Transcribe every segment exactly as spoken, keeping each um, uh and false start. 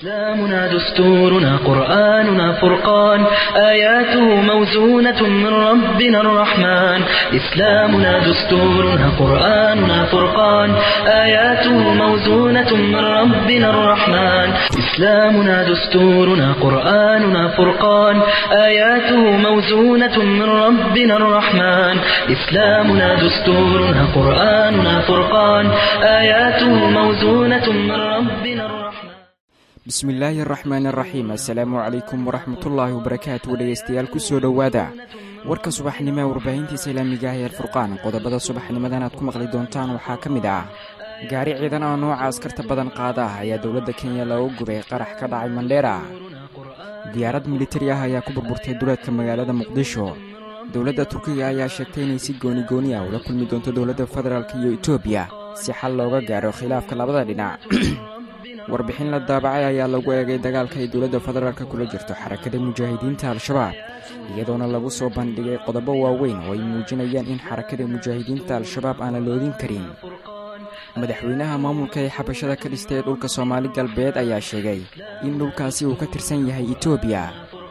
إسلامنا دستورنا قرآننا فرقان آياته موزونة من ربنا الرحمن إسلامنا دستورنا قرآننا فرقان آياته موزونة من ربنا الرحمن إسلامنا دستورنا قرآننا فرقان آياته موزونة من ربنا الرحمن إسلامنا دستورنا قرآننا فرقان آياته موزونة من ربنا الرحمن bismillaahi araxmaan araxiim assalaamu calaykum waraxmatullaahi wabarakaatu dhegeystayaal kusoo dhowaada warka subaxnimo ee warbaahinta islaamiga ah ee alfurqaan qodobada subaxnimadan aad ku maqli doontaan waxaa ka mid ah gaari ciidan oo nooca askarta badan qaada ah ayaa dowladda kenya looga gubay qarax ka dhacay mandheera diyaarad militari ah ayaa ku burburtay duleedka magaalada muqdisho dowladda turkiga ayaa sheegtay inay si gooni gooni ah ula kulmi doonto dowladda federaalk iyo etoobiya si xal looga gaaro khilaafka labada dhinac warbixin la daabacay ayaa lagu eegay dagaalka ay dowladda federaalka kula jirto xarakada mujaahidiinta al-shabaab iyadoona lagu soo bandhigay qodobo waaweyn oo ay muujinayaan in xarakada mujaahidiinta al-shabaab aan la loodin karin madaxweynaha maamulka ee xabashada ka dhistay ee dhulka soomaali galbeed ayaa sheegay in dhulkaasi uu ka tirsan yahay etoobiya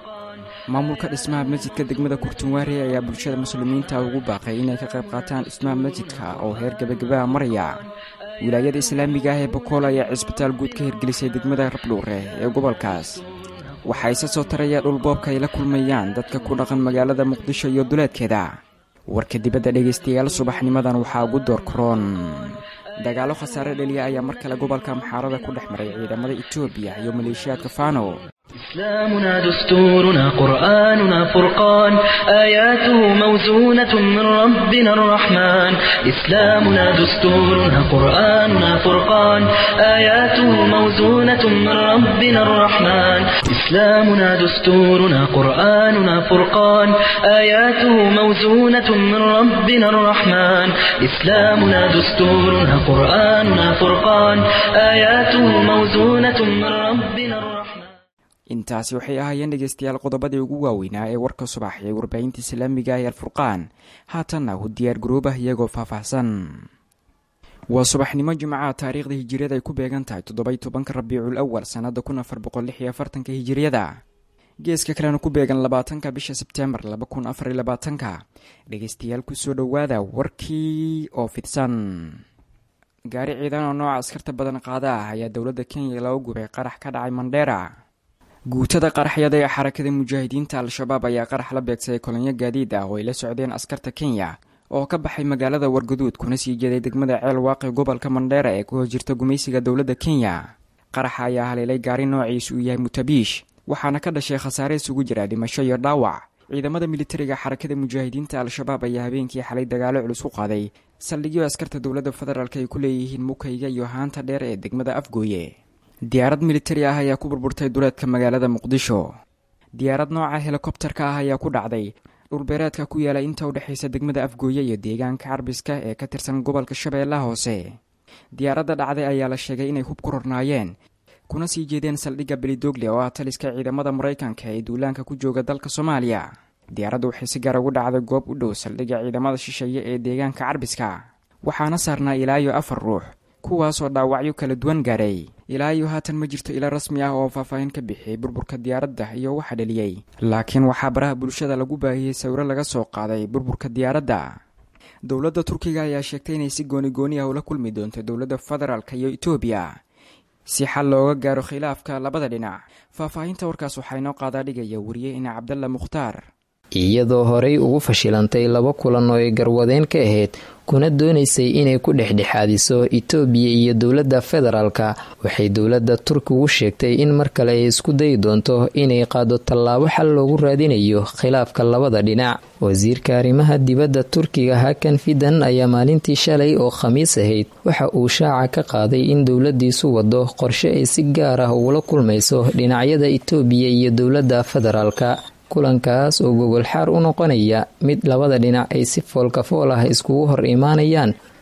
maamulka dhismaha masjidka degmada kurtunwaare ayaa bulshada muslimiinta ugu baaqay inay ka qayb qaataan dhismaha masjidka oo heer gebagabaha maraya wilaayada islaamiga ah ee bokool ayaa cisbitaal guud ka hirgelisay degmada rabdhuure ee gobolkaas waxaa isa soo taraya dhulboobka ay la kulmayaan dadka ku dhaqan magaalada muqdisho iyo duleedkeeda warka dibadda dhegaystayaal subaxnimadan waxaa ugu door karoon dagaalo khasaare dhaliya ayaa mar kale gobolka maxaarada ku dhex maray ciidamada etoobiya iyo maleeshiyaadka faano إسلامنا دستورنا قرآننا فرقان آياته موزونة من ربنا الرحمن إسلامنا دستورنا قرآننا فرقان آياته موزونة من ربنا الرحمن إسلامنا دستورنا قرآننا فرقان آياته موزونة من ربنا الرحمن إسلامنا دستورنا قرآننا فرقان آياته موزونة من ربنا الرحمن intaasi waxay ahaayeen dhegeystayaal qodobadii ugu waaweynaa ee warka subax ee warbaahinta islaamiga ee alfurqaan haatanna u diyaar garoobah iyagoo faahfaahsan waa subaxnimo jimcaha taariikhda hijiriyada ay ku beegan tahay toddoba iyo tobanka rabiicul awal sannada kun afar boqol lix iyo afartanka hijiriyada geeska kalena ku beegan labaatanka bisha sebteembar laba kun afar iyo labaatanka dhegeystayaal kusoo dhowaada warkii oo fidsan gaari ciidan oo nooca askarta badan qaada ah ayaa dowladda kenya looga gubay qarax ka dhacay mandheera guutada qaraxyada ee xarakada mujaahidiinta al-shabaab ayaa qarax la beegsaday kolonyo gaadiid ah oo ay la socdeen askarta kenya oo ka baxay magaalada wargaduud kuna sii jeeday degmada ceel waaqi gobolka mandheera ee ku hoos jirta gumaysiga dowladda kenya qaraxa ayaa haleelay gaari noociisu uu yahay mutabiish waxaana ka dhashay khasaare isugu jira dhimasho iyo dhaawac ciidamada militariga xarakada mujaahidiinta al-shabaab ayaa habeenkii xalay dagaalo culus u qaaday saldhigyo askarta dowladda federaalk ay ku leeyihiin mukayga iyo haanta dheer ee degmada afgooye diyaarad militari ah ayaa ku burburtay duleedka magaalada muqdisho diyaarad nooca helikobtarka ah ayaa ku dhacday dhulbeereedka ku yaala inta u dhexaysa degmada afgooye iyo deegaanka carbiska ee ka tirsan gobolka shabeellaha hoose diyaaradda dhacday ayaa la sheegay inay hub ku rornaayeen kuna sii jeedeen saldhigga belidogle oo ah taliska ciidamada maraykanka ee duulaanka ku jooga dalka soomaaliya diyaaraddu waxay si gaar ugu dhacday goob u dhow saldhigga ciidamada shisheeye ee deegaanka carbiska waxaana saarnaa ilaa iyo afar ruux kuwaasoo dhaawacyo kala duwan gaaray ilaa iyo haatan ma jirto ila rasmi ah oo faahfaahin ka bixiyay burburka diyaaradda iyo waxa dhaliyey laakiin waxaa baraha bulshada lagu baahiyey sawiro laga soo qaaday burburka diyaaradda dowladda turkiga ayaa sheegtay inay si gooni gooni ah ula kulmi doonto dowladda federaalk iyo etoobiya si xal looga gaaro khilaafka labada dhinac faahfaahinta warkaas waxaa inoo qaadaa dhigaya wariye ina cabdalla mukhtaar iyadoo horey ugu fashilantay laba kulan oo ay garwadeen ka ahayd kuna doonaysay inay ku dhexdhexaadiso etoobiya iyo dowladda federaalka waxay dowladda turkigu sheegtay in mar kale ay isku dayi doonto inay qaado tallaabo xal loogu raadinayo khilaafka labada dhinac wasiirka arrimaha dibadda turkiga hakan fidan ayaa maalintii shalay oo khamiis ahayd waxa uu shaaca ka qaaday in dowladiisu wado qorshe ay si gaar ah ugula kulmayso dhinacyada etoobiya iyo dowladda federaalka kulankaas oo gogol xaar u noqonaya mid labada dhinac ay si foolkafool ah iskugu hor imaanayaan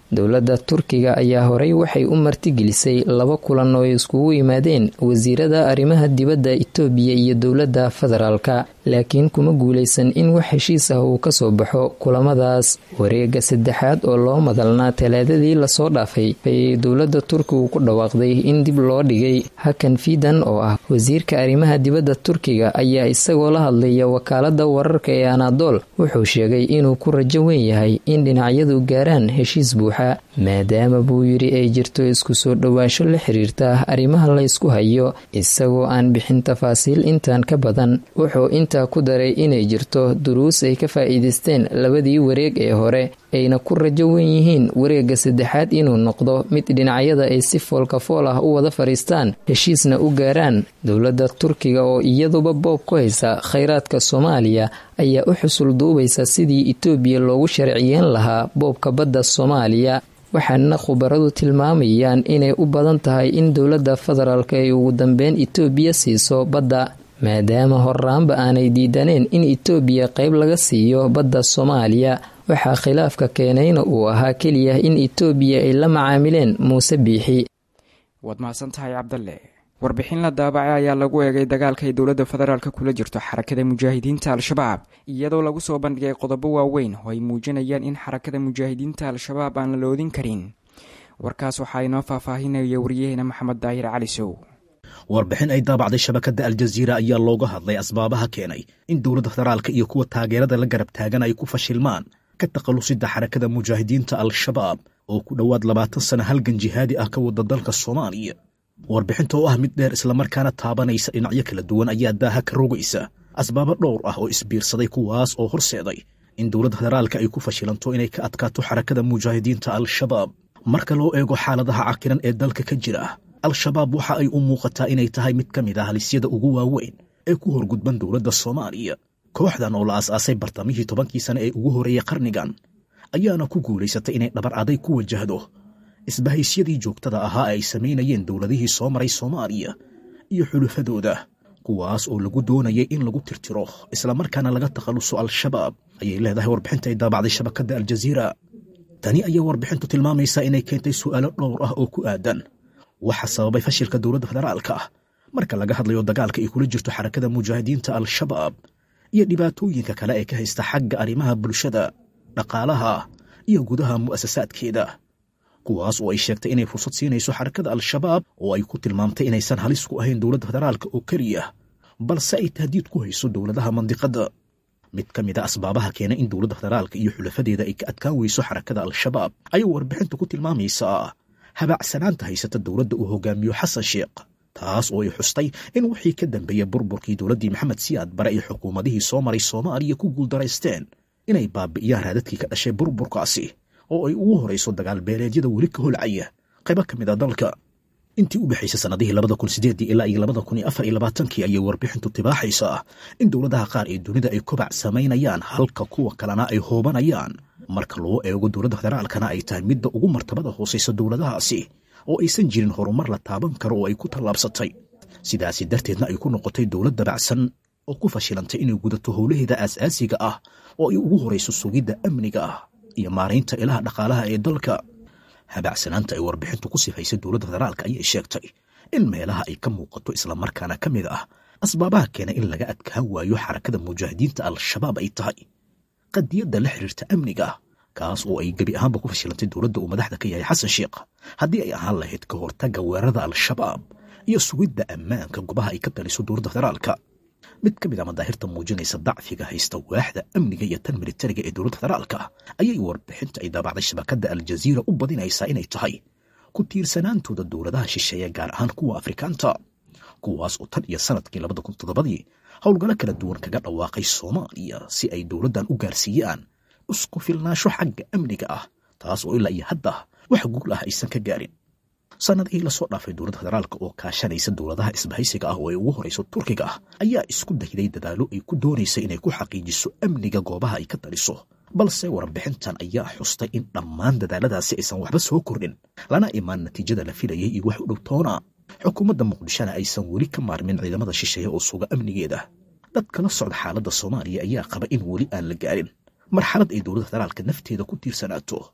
dowladda turkiga ayaa horey waxay u martigelisay laba kulan oo ay iskugu yimaadeen wasiirada arrimaha dibadda itoobiya iyo dowladda federaalka laakiin kuma guulaysan in wax heshiis ah uu kasoo baxo kulamadaas. wareega saddexaad oo loo madalnaa talaadadii lasoo dhaafay ayay dowladda turkigu ku dhawaaqday in dib loo dhigay. hakan fiidan oo ah wasiirka arrimaha dibadda turkiga ayaa isagoo la hadlaya wakaalada wararka ee anadol wuxuu sheegay inuu ku rajo weyn yahay in dhinacyadu gaaraan heshiis buuxa maadaama buu yidhi ay jirto isku soo dhowaansho la xiriirta arrimaha la ysku hayo. isagoo aan bixin tafaasiil intaan ka badan wuxuu intaa ku daray inay jirto duruus ay ka faa'iidaysteen labadii wareeg ee hore ayna ku rajo weyn yihiin wareega saddexaad inuu noqdo mid dhinacyada ay si foolka fool ah u wada fadhiistaan heshiisna u gaaraan. dowladda turkiga oo iyaduba boob ku haysa khayraadka soomaaliya ayaa u xusul duubaysa sidii itoobiya loogu sharciyeen lahaa boobka badda soomaaliya waxaana khubaradu tilmaamayaan inay u badan tahay in dowladda federaalka ay ugu dambeyn itoobiya siiso badda maadaama horraanba aanay diidaneen in itoobiya qayb laga siiyo badda soomaaliya. waxaa khilaafka keenayna uu ahaa keliya in itoobiya ay la macaamileen muuse biixi. waad mahadsan tahay cabdalle. warbixin la daabacay ayaa lagu eegay dagaalka ay dowladda federaalka kula jirto xarakada mujaahidiinta al-shabaab iyadoo lagu soo bandhigay qodobo waaweyn oo ay muujinayaan in xarakada mujaahidiinta al-shabaab aan la loodin karin. warkaas waxaa inoo faahfaahinaya wariyaheena maxamed daahir cali sow. warbixin ay daabacday shabakadda aljaziira ayaa looga hadlay asbaabaha keenay in dowladda federaalka iyo kuwa taageerada la garab taagan ay ku fashilmaan ka takhallusida xarakada mujaahidiinta al-shabaab oo ku dhowaad labaatan sano halgan jihaadi ah ka wada dalka soomaaliya. warbixinta oo ah mid dheer islamarkaana taabanaysa dhinacyo kala duwan ayaa daaha ka rogaysa asbaabo dhowr ah oo isbiirsaday kuwaas oo horseeday in dowladda federaalka ay ku fashilanto inay ka adkaato xarakada mujaahidiinta al-shabaab. marka loo eego xaaladaha cakiran ee dalka ka jira al-shabaab waxa ay u muuqataa inay tahay mid ka mid ah halisyada ugu waaweyn ee ku horgudban dowladda soomaaliya. kooxdan oo la aas-aasay bartamihii tobankii sane ee ugu horreeyey qarnigan ayaana ku guulaysatay inay dhabar aday ku wajahdo isbahaysyadii joogtada ahaa ee ay samaynayeen dowladihii soo maray soomaaliya iyo xulufadooda kuwaas oo lagu doonayay in lagu tirtiro islamarkaana laga takhalluso al-shabaab ayay leedahay warbixinta ay daabacday shabakadda aljaziira. tani ayaa warbixintu tilmaamaysaa inay keentay su'aalo dhowr ah oo ku aadan waxa sababay fashilka dowladda federaalka ah marka laga hadlayo dagaalka ay kula jirto xarakada mujaahidiinta al-shabaab iyo dhibaatooyinka kale ee ka haysta xagga arrimaha bulshada dhaqaalaha iyo gudaha mu'asasaadkeeda kuwaas oo ay sheegtay inay fursad siinayso xarakada al-shabaab oo ay ku tilmaamtay inaysan halis ku ahayn dowladda federaalka oo keliya balse ay tahdiid ku hayso dowladaha mandiqadda. mid ka mid a asbaabaha keena in dowladda federaalka iyo xulafadeeda ay ka adkaan weyso xarakada al-shabaab ayay warbixintu ku tilmaamaysaa habaacsanaanta haysata dowladda uu hogaamiyo xasan sheekh taas oo ay xustay in wixii ka dambeeyey burburkii dowladdii maxamed siyaad bare iyo xukuumadihii soo maray soomaaliya ku guuldaraysteen inay baabi'iyaan raadadkii ka dhashay burburkaasi oo ay ugu horayso dagaal beeleedyada weli ka holcaya qaybo ka mid a dalka. intii u dhexaysay sannadihii labada kun sideedii ilaa iyo labada kun iyo afar iyo labaatankii ayay warbixintu tibaaxaysaa in dowladaha qaar ee dunida ay kobac samaynayaan halka kuwa kalena ay hoobanayaan marka loo eego dowladda federaalkana ay tahay midda ugu martabada hoosaysa dowladahaasi oo aysan jirin horumar la taaban karo oo ay ku tallaabsatay. sidaasi darteedna ay ku noqotay dowlad dabacsan oo ku fashilantay inay gudato howlaheeda aas-aasiga ah oo ay ugu horayso sugidda amniga ah iyo maaraynta ilaha dhaqaalaha ee dalka. habaacsanaanta ay warbixintu ku sifaysay dowladda federaalka ayay sheegtay in meelaha ay ka muuqato islamarkaana ka mid ah asbaabaha keena in laga adkaan waayo xarakada mujaahidiinta al-shabaab ay tahay qadiyadda la xiriirta amniga kaas oo ay gebi ahaanba ku fashilantay dowladda uu madaxda ka yahay xasan sheekh haddii ay ahaan lahayd ka hortagga weerarada al-shabaab iyo sugidda ammaanka gobaha ay ka taliso dowladda federaalka. mid ka mid a madaahirta muujinaysa dacfiga haysta waaxda amniga iyo tan militariga ee dowladda federaalka ayay warbixinta ay daabacday shabakadda aljaziira u badinaysaa inay tahay ku tiirsanaantooda dowladaha shisheeye gaar ahaan kuwa afrikaanta kuwaas oo tan iyo sanadkii labada kun toddobadii howlgallo kala duwan kaga dhawaaqay soomaaliya si ay dowladdan u gaarsiiyaan isku filnaansho xagga amniga ah taas oo ilaa iyo hadda wax guul ah aysan ka gaarin. sannadihii lasoo dhaafay dowladda federaalka oo kaashanaysa dowladaha isbahaysiga ah oo ay ugu horayso turkiga ah ayaa isku dayday dadaalo ay ku doonaysay inay ku xaqiijiso amniga goobaha ay ka taliso balse warbixintan ayaa xustay in dhammaan dadaaladaasi aysan waxba soo kordhin lana imaan natiijada la filayay iyo wax u dhow toona. xukuumadda muqdishona aysan weli ka maarmin ciidamada shisheeye oo suga amnigeeda. dadka la socda xaaladda soomaaliya ayaa qaba in weli aan la gaarin marxalad ay dowladda federaalka nafteeda ku tiirsanaato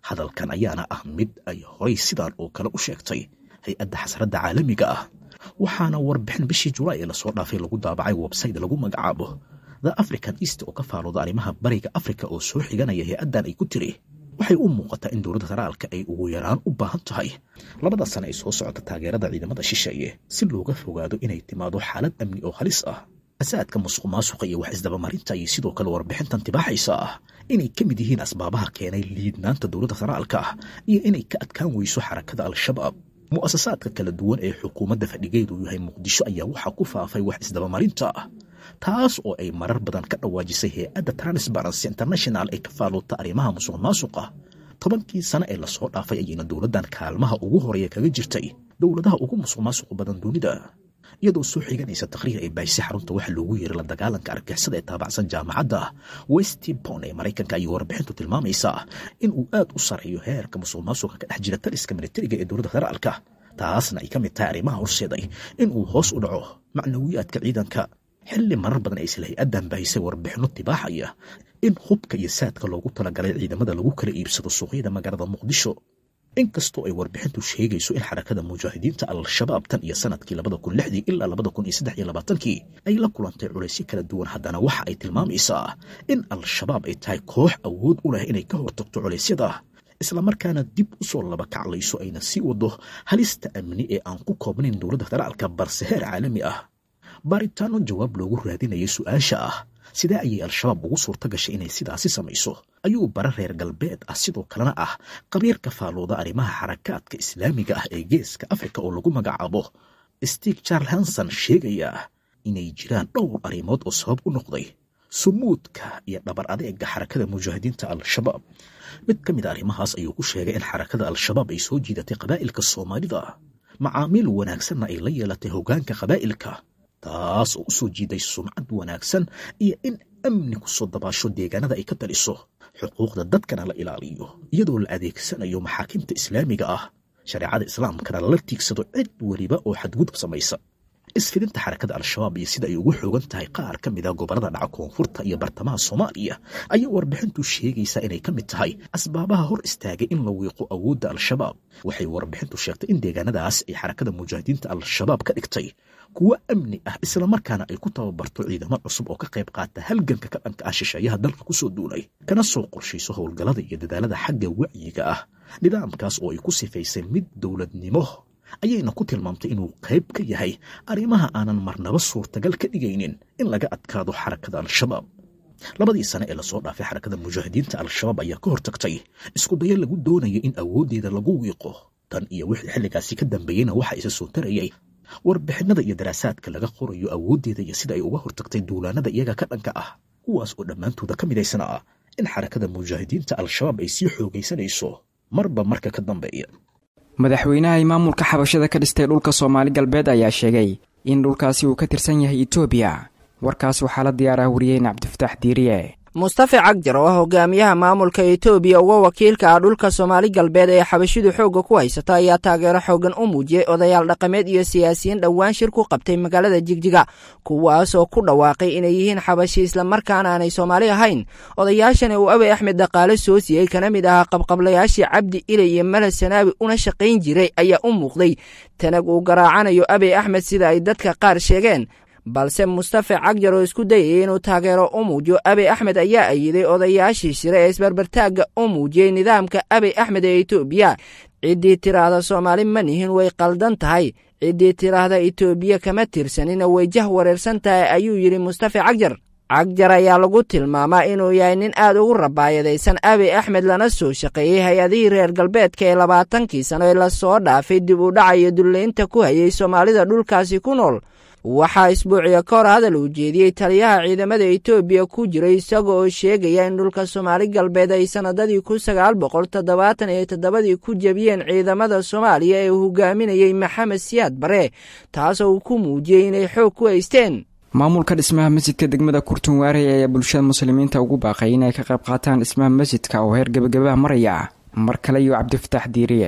hadalkan ayaana ah mid ay horay sidaan oo kale u sheegtay hay-adda xasradda caalamiga ah waxaana warbixin bishii julaay ee lasoo dhaafay lagu daabacay websayte lagu magacaabo the african east oo ka faalooda arrimaha bariga afrika oo soo xiganaya hay-addan ay ku tiri waxay u muuqataa in dowladda federaalka ay ugu yaraan u baahan tahay labada sane ay soo socota taageerada ciidamada shisheeye si looga fogaado inay timaado xaalad amni oo halis ah asaadka musuq maasuqa iyo wax isdabamarinta ayay sidoo kale warbixintan tibaaxaysa ah inay ka mid yihiin asbaabaha keenay liidnaanta dowladda federaalka ah iyo inay ka adkaan weyso xarakada al-shabaab mu'asasaadka kala duwan ee xukuumadda fadhigeedu yahay muqdisho ayaa waxaa ku faafay wax isdabamarinta ah taas oo ay marar badan ka dhawaajisay hay-adda transparency international ee ka faalloota arrimaha musuq maasuqa tobankii sane ee lasoo dhaafay ayayna dowladdan kaalmaha ugu horeeya kaga jirtay dowladaha ugu musuq maasuqa badan dunida iyadoo soo xiganaysa taqriir ay baahisay xarunta waxa loogu yeeray la dagaalanka argixisada ee taabacsan jaamacadda westbourne ee maraykanka ayay warbixintu tilmaamaysaa in uu aad u sareeyo heerka musuq maasuqa ka dhex jira taliska militariga ee dowladda federaalka taasna ay ka mid tahay arrimaha horseeday in uu hoos u dhaco macnawiyaadka ciidanka xilli marar badan ay isla hay-addan baahisay warbixinno tibaaxaya in hubka iyo saadka loogu talagalay ciidamada lagu kala iibsado suuqyada magaalada muqdisho inkastoo ay warbixintu sheegayso in xarakada mujaahidiinta al-shabaab tan iyo sanadkii labada kun lixdii ilaa labada kun iyo saddex iyo labaatankii ay la kulantay culaysyo kala duwan haddana waxa ay tilmaamaysaa in al-shabaab ay tahay koox awood u leh inay ka hortagto culeysyada islamarkaana dib u soo laba kaclayso ayna sii wado halista amni ee aan ku koobnayn dowladda federaalka balse heer caalami ah baaritaano jawaab loogu raadinayay su-aasha ah sidee ayay al-shabaab ugu suurta gashay inay sidaasi samayso ayuu bara reer galbeed ah sidoo kalena ah qabiirka faalooda arrimaha xarakaadka islaamiga ah ee geeska afrika oo lagu magacaabo stig charles hanson sheegaya inay jiraan dhowr arrimood oo sabab u noqday sumuudka iyo dhabar adeega xarakada mujaahidiinta al-shabaab mid ka mid a arrimahaas ayuu ku sheegay in xarakada al-shabaab ay soo jiidatay qabaa'ilka soomaalida macaamiil wanaagsanna ay la yeelatay hoggaanka qabaa'ilka taas oo u soo jiiday sumcad wanaagsan iyo in amni ku soo dabaasho deegaanada ay ka taliso xuquuqda dadkana la ilaaliyo iyadoo la adeegsanayo maxaakiimta islaamiga ah shareecada islaamkana lala tiigsado cid weliba oo xadgudub samaysa isfidinta xarakada al-shabaab iyo sida ay ugu xoogan tahay qaar ka mid a gobollada dhaca koonfurta iyo bartamaha soomaaliya ayaa warbixintu sheegaysaa inay ka mid tahay asbaabaha hor istaagay in la wiiqo awoodda al-shabaab waxay warbixintu sheegtay in deegaanadaas ay xarakada mujaahidiinta al-shabaab ka dhigtay kuwo amni ah islamarkaana ay ku tababarto ciidamo cusub oo ka qayb qaata halganka ka dhanka ah shisheeyaha dalka ku soo duulay kana soo qorshayso howlgallada iyo dadaalada xagga wacyiga ah nidaamkaas oo ay ku sifaysay mid dowladnimo ayayna ku tilmaamtay inuu qayb ka yahay arrimaha aanan marnaba suurtagal ka dhigaynin in laga adkaado xarakada al-shabaab labadii sane ee lasoo dhaafay xarakada mujaahidiinta al-shabaab ayaa ka hortagtay isku dayo lagu doonaya in awooddeeda lagu wiiqo tan iyo wixii xilligaasi ka dambeeyeyna waxa isa soo tarayay warbixinada iyo daraasaadka laga qorayo awooddeeda iyo sida ay uga hortagtay duulaanada iyaga ka dhanka ah kuwaas oo dhammaantooda ka midaysana ah in xarakada mujaahidiinta al-shabaab ay sii xoogaysanayso marba marka ka dambeeya madaxweynaha maamulka xabashada ka dhistay dhulka soomaali galbeed ayaa sheegay in dhulkaasi uu ka tirsan yahay etoobiya warkaas waxaa la diyaarah wariyeen cabdifataax diiriye mustafa cagjar oo ah hogaamiyaha maamulka etoobiya uga wakiilka ah dhulka soomaali galbeed ee xabashidu xoogga ku haysata ayaa taageero xoogan u muujiyey odayaal dhaqameed iyo siyaasiyiin dhowaan shir ku qabtay magaalada jigjiga kuwaas oo ku dhawaaqay inay yihiin xabashi islamarkaana aanay soomaali ahayn odayaashani uu abiy axmed dhaqaale soo siiyey kana mid ahaa qabqablayaashii cabdi ilay iyo mala sanaabi una shaqayn jiray ayaa u muuqday tanag uu garaacanayo abiy axmed sida ay dadka qaar sheegeen balse mustafa cagjar oo isku dayayay inuu taageero u muujiyo abiy axmed ayaa ayiday odayaashii shire ee isbarbartaagga u muujiyey nidaamka abiy axmed ee etoobiya ciddii tiraahda soomaali ma nihin way qaldan tahay ciddii tiraahda etoobiya kama tirsanina way jah wareersan tahay ayuu yidhi mustafa cagjar cagjar ayaa lagu tilmaamaa inuu yahay nin aad ugu rabaayadaysan abiy axmed lana soo shaqeeyey hay-adihii reer galbeedka ee labaatankii sano ee lasoo dhaafay dib u dhaca iyo dullaynta ku hayay soomaalida dhulkaasi ku nool waxaa isbuuciya ka hor hadal uu jeediyey taliyaha ciidamada etoobiya ku jiray isaga oo sheegaya in dhulka soomaali galbeed ay sannadadii kun sagaal boqol toddobaatan iyo toddobadii ku jebiyeen ciidamada soomaaliya ee uu hogaaminayey maxamed siyaad bare taasoo uu ku muujiyey inay xoog ku haysteen maamulka dhismaha masjidka degmada kurtunwaarey ayaa bulshada muslimiinta ugu baaqay inay ka qayb qaataan dhismaha masjidka oo heer gebagabaha maraya mar kale iyo cabdifataax diiriye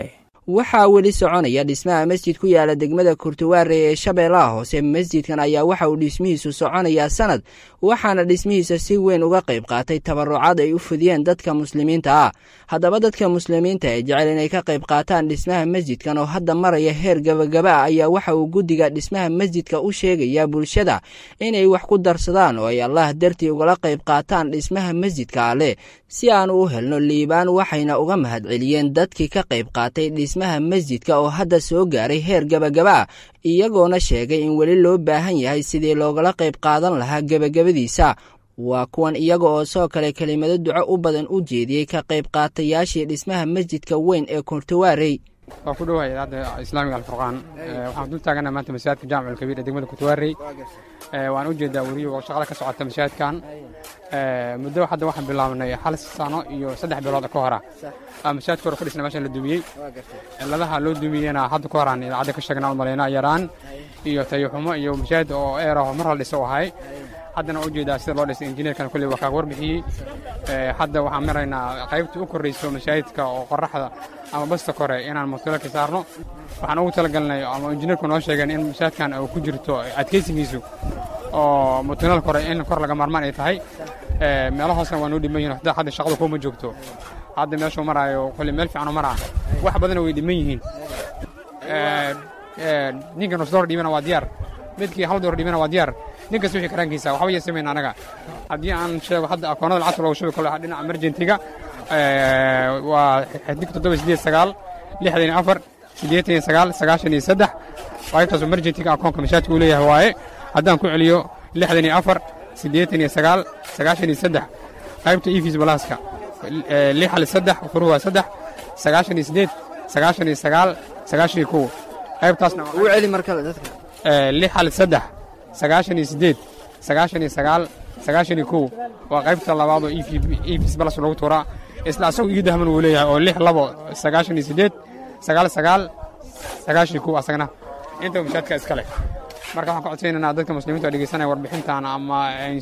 waxaa weli soconaya dhismaha masjid ku yaala degmada kurtuwaare ee shabeellaha hoose. masjidkan ayaa waxa uu dhismihiisu soconayaa sanad, waxaana dhismihiisa si weyn uga qayb qaatay tabarucaad ay u fidiyeen dadka muslimiinta ah. haddaba dadka muslimiinta ee jecel inay ka qayb qaataan dhismaha masjidkan oo hadda maraya heer gabagaba ah ayaa waxa uu guddiga dhismaha masjidka u sheegayaa bulshada inay wax ku darsadaan oo ay allah dartii ugala qayb qaataan dhismaha masjidka alleh si aanu u helno liibaan. waxayna uga mahadceliyeen dadkii ka qayb qaatay dhismaha masjidka oo hadda soo gaaray heer gabagaba ah, iyagoona sheegay in weli loo baahan yahay sidii loogala qayb qaadan lahaa gebagabadiisa. waa kuwan iyaga oo soo kale kelimado duco u badan u jeediyey ka qayb qaatayaashii dhismaha masjidka weyn ee kurtuwaarey. waa ku dhowahay idaacadda islaamiga alfurqaan. waxaan dul taaganahay maanta masaajidka jaamic alkabiir ee degmada kurtuwaarey. waan u jeedaa weriyo oo shaqada ka socota masaajidkan. muddo hadda waxaan bilaabnay hal sano iyo saddex bilood ka hora masaajidka hore ku dhisnay meeshan la dumiyey. ciladaha loo dumiyeyna hadda ka horaan idaacadda ka sheegnaa umalaynaa yaraan iyo tayaxumo iyo masaajid oo eeraho mar la dhiso ahay. haddana u jeedaa sida loo dhisay injineerkan kulli waa kaaga warbixiyey. hadda waxaan maraynaa qaybtii u korrayso masaajidka oo qoraxda ama basta kore inaan mutula ka saarno. waxaan ugu talagalnay ama injineerku noo sheegeen in masaajidkan uu ku jirto adkaysigiisu oo mutulal kore in kor laga maarmaan ay tahay. meelo hoosna waa noo dhiman yihiin hadda hadda shaqadu kuma joogto. hadda meeshuu maraayo kulli meel fiican u maraa wax badanna way dhiman yihiin. ninkan nus door dhibana waa diyaar, midkii hal door dhibana waa diyaar. ninkas wixii karaankiisa waxba yeesamayna anaga. haddii aan sheego hadda akoonada lacagta loogu shubi karo dhinaca emergentiga waa xidig toddoba sideed sagaal lixdan iyo afar siddeetan iyo sagaal sagaashan iyo saddex qaybtaas emergentiga akoonka mashaadka uu leeyahay waaye. haddaan ku celiyo lixdan iyo afar siddeetan iyo sagaal sagaashan iyo saddex qaybta efis balaaska lix hal saddex furuhu waa saddex sagaashan iyo siddeed sagaashan iyo sagaal sagaashan iyo kow qaybtaasna uu celi markale dadka lix hal saddex sagaashan iyo siddeed sagaashan iyo sagaal sagaashan iyo kow waa qaybta labaad oo efis balas lagu tuuraa. isla asagu ii dahman wuu leeyahay oo lix labo sagaashan iyo siddeed sagaal sagaal sagaashan iyo kow asagana inta mashaadka iska leh. marka waxaan ka codsaynaynaa dadka muslimiinta oo dhegeysanaya warbixintan ama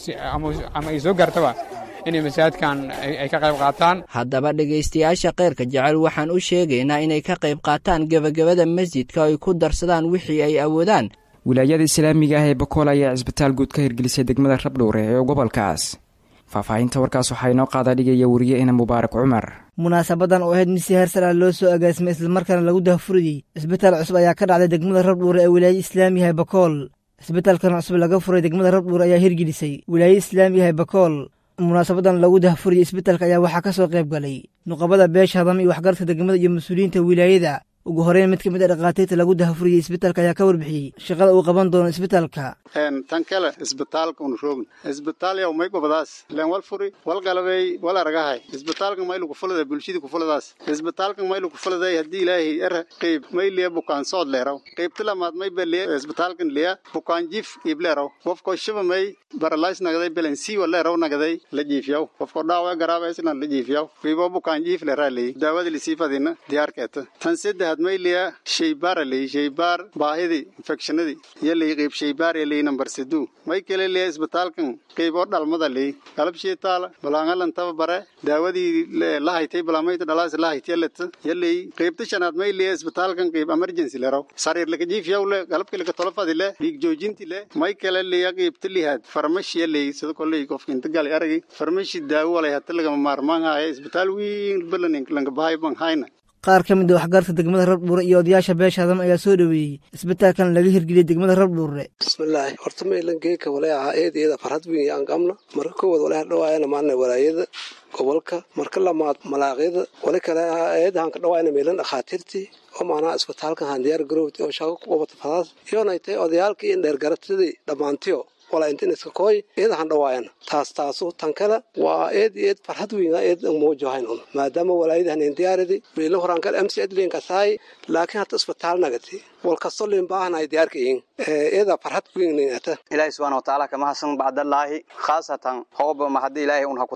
ama ay soo gaartaba inay masaajidkan ay ka qayb qaataan. haddaba dhegaystayaasha khayrka jecel waxaan u sheegaynaa inay ka qayb qaataan gebagabada masjidka oo ay ku darsadaan wixii ay awoodaan. wilaayada islaamiga ah ee bakool ayaa cisbitaal guud ka hirgelisay degmada rabdhowre ee gobolkaas. faahfaahinta warkaas waxaa inoo qaada dhigaya weriye ina mubaarak cumar. munaasabadan oo ahayd mid si heer sare loo soo agaasimay islamarkaana lagu dahfuriyey isbitaal cusub ayaa ka dhacday degmada rabdhowre ee wilaayada islaamiga ee bakool. isbitaalkan cusub laga furay degmada rabdhowre ayaa hirgelisay wilaayada islaamiga ee bakool. munaasabadan lagu dahfuriyey isbitaalka ayaa waxaa ka soo qayb galay nuqabada beesha hadama iyo waxgaradka degmada iyo mas-uuliyiinta wilaayada. ugu horeyn mid ka mid a dhakhaatiirta lagu dahfuriyey isbitaalka ayaa ka warbixiyey shaqada uu qaban doono isbitaalka. tan kale isbitaalka unu roogn isbitaal yow may gobadaas leen wal furi wal galabey wal aragahay isbitaalka maylu ku fulada bulshada ku fuladaas isbitaalka maylu ku fuladay haddii ilaahay er qayb may liya bukaan sood leeraw qaybta lamaad may beliya isbitaalkan liya bukaan jif ibleeraw qofko shiba may baralays nagaday belensi wal leeraw nagaday la jiifyaw qofko dhaawa garaaba isna la jiifyaw qiibo bukaan jif leeraalay daawada li sifadina diyaarkeeta tan saddex may liya shaybaar li shaybaar baahidi infectionadi yali qayb shaybaar yali number siddu may kale liya isbitaalkan qaybo dhalmada li qalab sheetaal balangalan tababare daawadii la haytay balamayta dhalaas la haytay yali qaybta shanaad may liya isbitaalkan qayb emergency leeraw sariir laga jiifyaw le qalabka laga tolofadi le dhiig joojinti le may kale liya qaybta lihaad farmashi yali sida kolay qofka inta gal aragay farmashi daawo wala hata laga maarmaan ah isbitaal weyn balanin laga bahay ban hayna. qaar ka mid a waxgaradka degmada rabdhuure iyo odayaasha beesha hadama ayaa soo dhoweeyey isbitaalkan laga hirgeliyey degmada rabdhuure. bismillaahi horta maylangeeka walay ahaa eedeeda farhad weyn aan qabno marka koowaad walay hadhawaayana maalna walaayada gobolka marka lamaad malaaqyada wali kale ahaa eedahan ka dhawaayna meelan dhakhaatiirtii oo macnaha isbitaalkan haan diyaar garowti oo shaqo ku qabata fadaas iyoonay tahay odayaalkii in dheergaratadii dhammaantiyo walaa intin iska kooy eedahan dhawaayana taas taasu tan kale waa eed eed farxad weyn eed muujohayn un maadaama walaayadahan in diyaaradi meelo horaan kale M C Edlin ka saay laakiin hata isbitaal nagati wal kasto leen baahanay diyaarka in eeda farxad weyn inta ilaahay subhanahu wa ta'ala kama hasan bacdallaahi khaasatan hooba ma hadii ilaahay un hakutam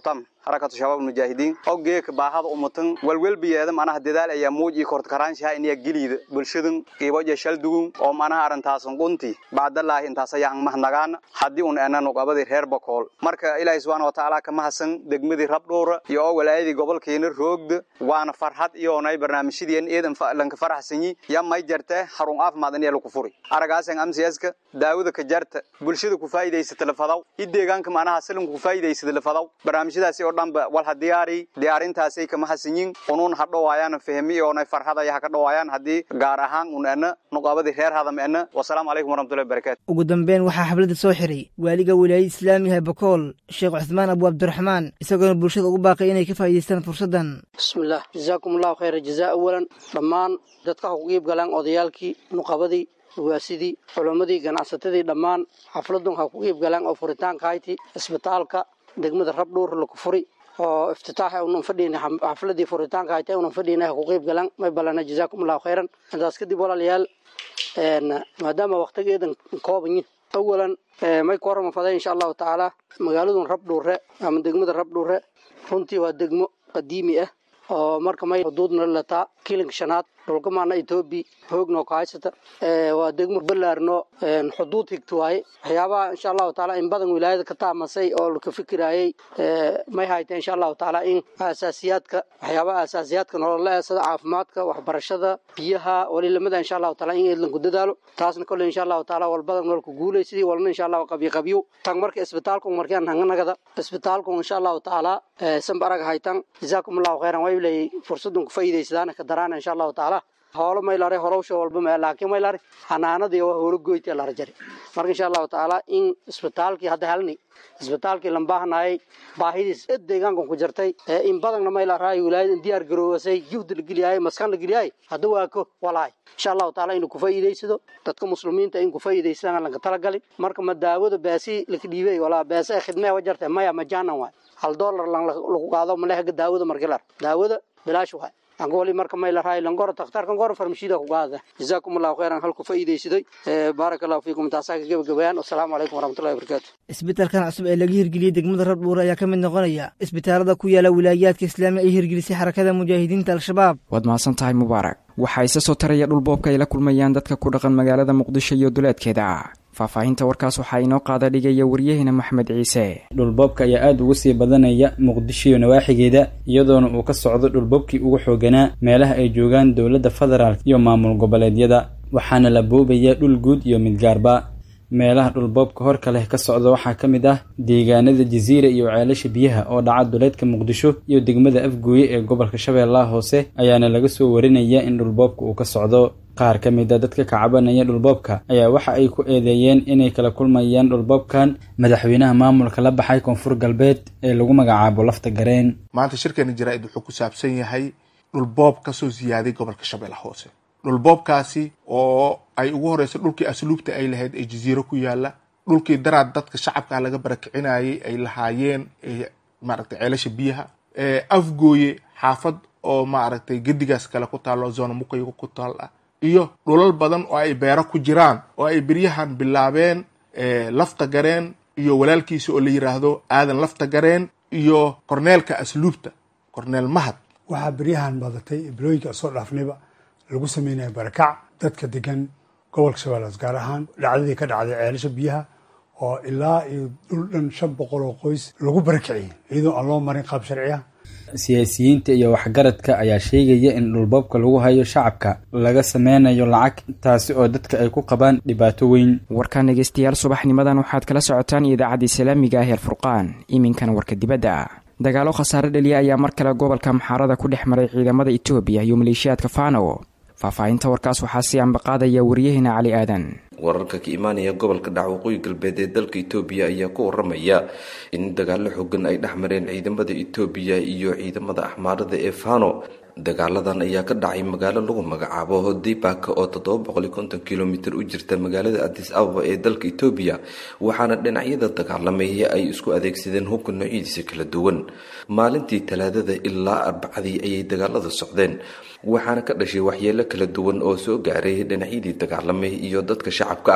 harakatu shabaab mujaahidiin oo geeka baahada umatan walwalbiyeeda manaha dadaal ayaa muuji kort karaanshaha inay giliida bulshadan qiibo shal dugun oo manaha arintaasan qunti baadalaahi intaas ayaa mahnagaan hadii uu aanan qabadi reer Bakool marka Ilaahay subhanahu wa ta'ala ka mahadsan degmadii Rabdhuur iyo walaayadii gobolkeena roogda waana farxad iyo nay barnaamijyadeen eedan lanka faraxsanyi yaa may jartay xarun caafimaad in lagu furi aragaasan M C S ka daawada ka jarta bulshada ku faa'iideysata lafadaw ideegaanka manaha salan ku faa'iideysata lafadaw barnaamijyadaasi oo dhanba wal hadiyaari diyaarintaasi ka mahadsanyin unuun hadhowaayaan fahmi oo nay farxad ayaa ka dhawaayaan hadii gaar ahaan unaana nuqabadi reer hadamena wassalaamu alaykum warahmatullahi wabarakatuh ugu dambeyn waxa xafladda soo xiray waaliga wilaayada islaamiga Bakool Sheekh Uthman Abu Abdurrahman isagoo bulshada ugu baaqay inay ka faa'iideystaan fursadan bismillaah jazaakumullahu khayran jazaa awalan dhammaan dadka ugu qeyb galaan odayaalkii nuqabadii waasidii culimadii ganacsatadii dhammaan xafladun ha ku qeyb galaan oo furitaanka hayti isbitaalka degmada Rabdhuur lagu furi oo iftitaaxa uu fadhiina xafladii furitaanka hayti uu fadhiina ku qeyb galaan may balana jazaakumullahu khayran intaas kadib walaalayaal een maadaama waqtigeedan kooban awalan may koorma faday insha Allah taala magaalada Rabdhuur ama degmada Rabdhuur runtii waa degmo qadiimi ah oo marka may xuduudna la taa kiilin shanaad dhulka maana Itoobiya hoogno ka haysata ee waa degmo balaarno xuduud higtooy waxyaabaha insha Allah taala in badan wilaayada ka taamasay oo la ka fikirayay may hayta insha Allah taala in asaasiyaadka waxyaabaha asaasiyaadka nololeed sida caafimaadka waxbarashada biyaha walilamada insha Allah taala in eedlan ku dadaalo taasna kale insha Allah taala wal badan wal ku guuleysidii walna insha Allah qabiy qabiyo tan marka isbitaalku markaan hanganagada isbitaalku insha Allah taala sanbaraga haytan jazaakumullahu khayran way leey fursadun ku faa'iideysadaan ka daraan insha Allah taala hawlo may laare horowsho walba ma laakiin may laare xanaanadii waa hawlo goyti la rajari marka insha Allah taala in isbitaalkii hadda halni isbitaalkii lambaahnaay baahidiis deegaanka ku jirtay in badan may la raayo wilaayada diyaar garooway juhd la geliyay maskan la geliyay hadda waa ko walaay insha Allah taala in ku faa'iideysado dadka muslimiinta in ku faa'iideystaan laga tala galay marka ma daawada baasi la dhibay wala baasi khidmada wajartay maya ma jaanan waa hal dollar lagu qaado ma laha daawada markilar daawada bilaash waa angooli marka may la raayo langor takhtarkan gor farmashida ku qaada jazaakumullahu khayran halku faa'iideysaday barakallahu fiikum taasaga gabagabayaan assalamu alaykum warahmatullahi wabarakatuh isbitaalkan cusub ee laga hirgeliyay degmada Rabdhuur ayaa ka mid noqonaya isbitaalada ku yaala wilaayadka islaamiga ay hirgelisay xarakada mujaahidiinta al-shabaab waad mahadsan tahay mubaarak waxa isa soo taraya dhul boobka ay la kulmayaan dadka ku dhaqan magaalada Muqdisho iyo duleedkeeda faafahinta warkaas waxa inoo qaada dhigaya wariyahina Maxmed Ciise dhulboobka ayaa aad ugu sii badanaya Muqdisho iyo nawaaxigeeda iyadoona uu ka socdo dhulboobkii ugu xooganaa meelaha ay joogaan dawladda federaalka iyo maamul goboleedyada waxaana la boobaya dhul guud iyo mid gaarba meelaha dhulboobka hor kale ka socda waxaa ka mid ah deegaanada Jasiira iyo ceelasha biyaha oo dhaca duleedka Muqdisho iyo degmada Afgooye ee gobolka Shabeellaha Hoose ayaana laga soo warinaya in dhulboobka uu ka socdo qaar ka mid ah dadka ka cabanaya dhulboobka ayaa waxa ay ku eedeeyeen inay kala kulmayaan dhulboobkan madaxweynaha maamulka la baxay Koonfur Galbeed ee lagu magacaabo Lafta Gareen maanta shirkani jaraa'id wuxuu ku saabsan yahay dhulboob ka soo ziyaaday gobolka Shabeellaha Hoose dhulboobkaasi oo ay ugu horeyso dhulkii asluubta ay lahayd ee Jasiiro ku yaala dhulkii daraad dadka shacabka laga barakicinayay ay lahaayeen ee maaragtay ceelasha biyaha ee Afgooye xaafad oo maaragtay gedigaas kale ku taalo zona muqaygo ku taal iyo dhulal badan oo ay beero ku jiraan oo ay biriyahan bilaabeen ee Lafta Gareen iyo walaalkiisa oo la yiraahdo Aadan Lafta Gareen iyo korneelka asluubta korneel Mahad waxa biriyahan badatay ibrooyinka soo dhaafnayba lagu sameeyay barakac dadka degan gobolka Shabeellaha gaar ahaan dhacdadii ka dhacday ceelasha biyaha oo ilaa iyo dhul dhan shan boqol oo qoys lagu barakiciyay iyadoo aan loo marin qaab sharci ah siyaasiyiinta iyo waxgaradka ayaa sheegaya in dhulboobka lagu hayo shacabka laga sameynayo lacag taasi oo dadka ay ku qabaan dhibaato weyn warkaan dhegeystayaal subaxnimadan waxaad kala socotaan idaacadda islaamiga ah ee Furqaan iminkan warka dibadda dagaalo khasaare dhaliya ayaa mar kale gobolka Maxaarada ku dhex maray ciidamada Itoobiya iyo maleeshiyaadka Faano faafahinta warkaas waxaa si ambaqaadaya wariyahina Cali Aadan wararka ka imaanaya gobolka Waqooyi Galbeed ee dalka Itoobiya ayaa ku waramaya in dagaalo xooggan ay dhex mareen ciidamada Itoobiya iyo ciidamada Axmaarada ee Faano dagaaladan ayaa ka dhacay magaalo lagu magacaabo Hodibaka oo toddoba boqol iyo konton kiiloomitir u jirta magaalada Addis Ababa ee dalka Itoobiya waxaana dhinacyada dagaalamay ay isku adeegsadeen hubka noocyadiisa kala duwan maalintii Talaadada ilaa Arbacadii ayay dagaalada socdeen waxaana ka dhashay waxyeelo kala duwan oo soo gaaray dhinacyadii dagaalamay iyo dadka shacabka ah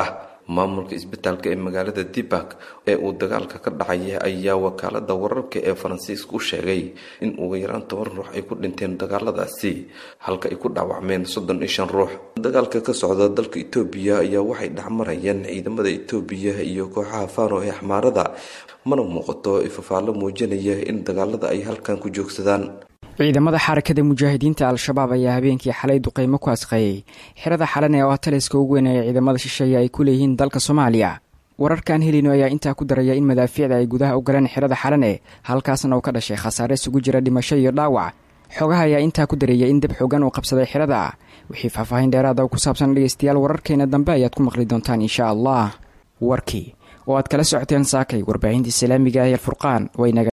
maamulka isbitaalka ee magaalada dibak ee uu dagaalka ka dhacaya ayaa wakaalada wararka ee faransiiska u sheegay in ugu yaraan toban ruux ay ku dhinteen dagaaladaasi halka ay ku dhaawacmeen soddon iyo shan ruux. dagaalka ka socda dalka Itoobiya ayaa waxay dhexmarayaan ciidamada Itoobiya iyo kooxaha Faano ee Axmaarada, mana muuqato ifafaalo muujinaya in dagaalada ay halkan ku joogsadaan. ciidamada xarakada mujaahidiinta al-shabaab ayaa habeenkii xalay duqeymo ku asqeeyay xirada xalan ee taliska ugu weyn ee ciidamada shisheeye ay ku leeyihiin dalka Soomaaliya. wararkan helino ayaa intaa ku daraya in madaafiicda ay gudaha u galeen xirada xalan ee halkaasna uu ka dhashay khasaare isugu jira dhimasho iyo dhaawac. xogaha ayaa intaa ku daraya in dab xogan uu qabsaday xirada. wixii faahfaahin dheeraad ah ku saabsan dhageystayaal wararkeena dambe ayaad ku maqli doontaan insha Allah. warkii oo aad kala socoteen saakay warbaahinta islaamiga ee Furqaan wayna